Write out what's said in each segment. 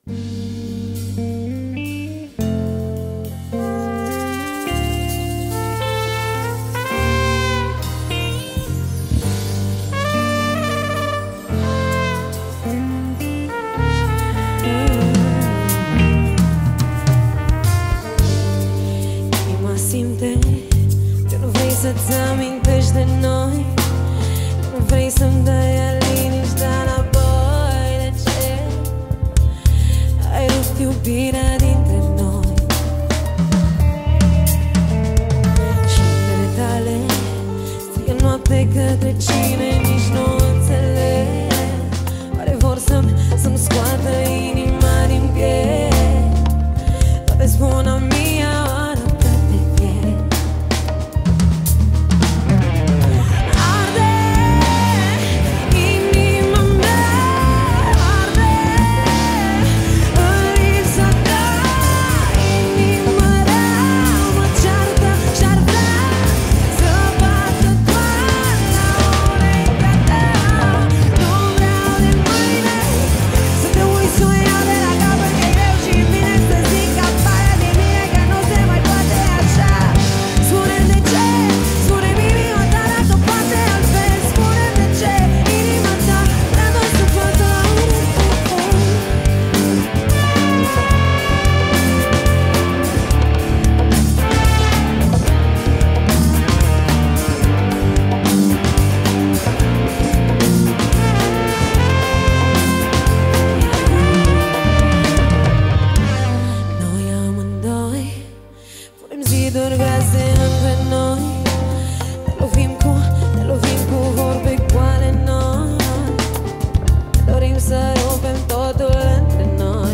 Simte că nu vrei să-ți amintești de noi, că nu vrei să-mi dai liniștea înapoi. De ce ai rupt iubirea dintre noi? Cifrele tale strigă noapte către cine nici nu înțeleg. Oare vor să-mi scoată inima din piept? Toate spun a mia. Ziduri grase între noi, ne lovim cu vorbe goale noi. Dorim să rupem totul între noi.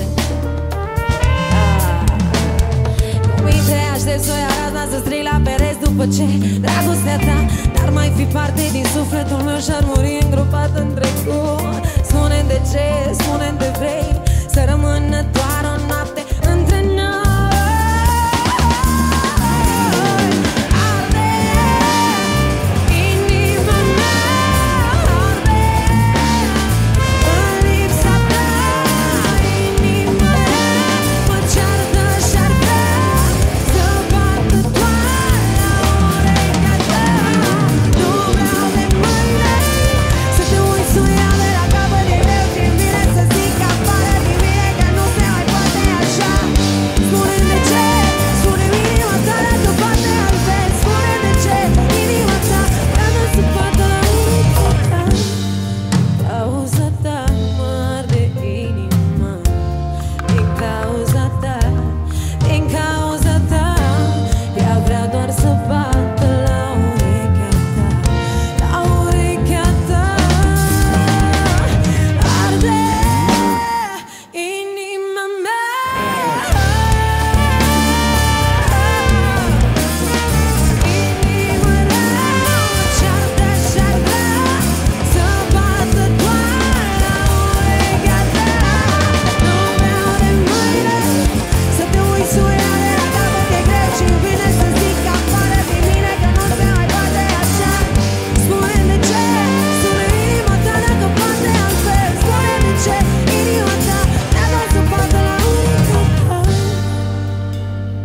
Cu minte aștept să-i arăt, să strig la pereți după ce dragostea ta n-ar mai fi parte din sufletul meu și-ar muri îngropat în trecut. Spune-mi de ce, spune-mi de vrei să rămână doar o noapte între noi.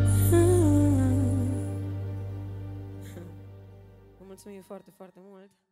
Mulțumim foarte, foarte mult!